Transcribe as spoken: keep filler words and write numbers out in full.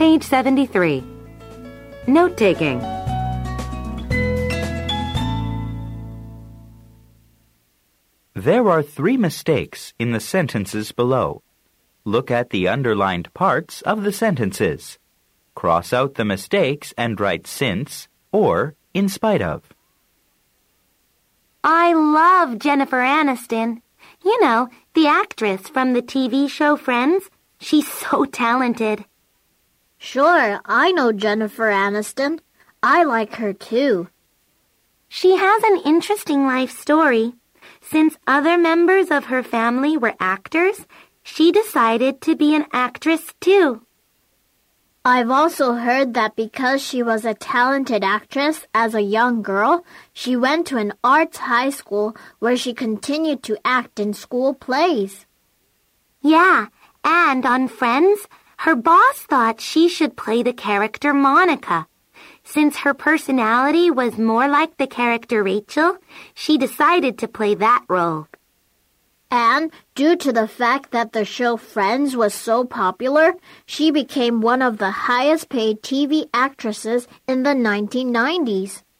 Page seventy-three. Note-taking. There are three mistakes in the sentences below. Look at the underlined parts of the sentences. Cross out the mistakes and write since or in spite of. I love Jennifer Aniston. You know, the actress from the T V show Friends. She's so talented. Sure, I know Jennifer Aniston. I like her too. She has an interesting life story. Since other members of her family were actors, she decided to be an actress too. I've also heard that because she was a talented actress as a young girl, she went to an arts high school where she continued to act in school plays. Yeah, and on Friends, her boss thought she should play the character Monica. Since her personality was more like the character Rachel, she decided to play that role. And due to the fact that the show Friends was so popular, she became one of the highest paid T V actresses in the nineteen nineties.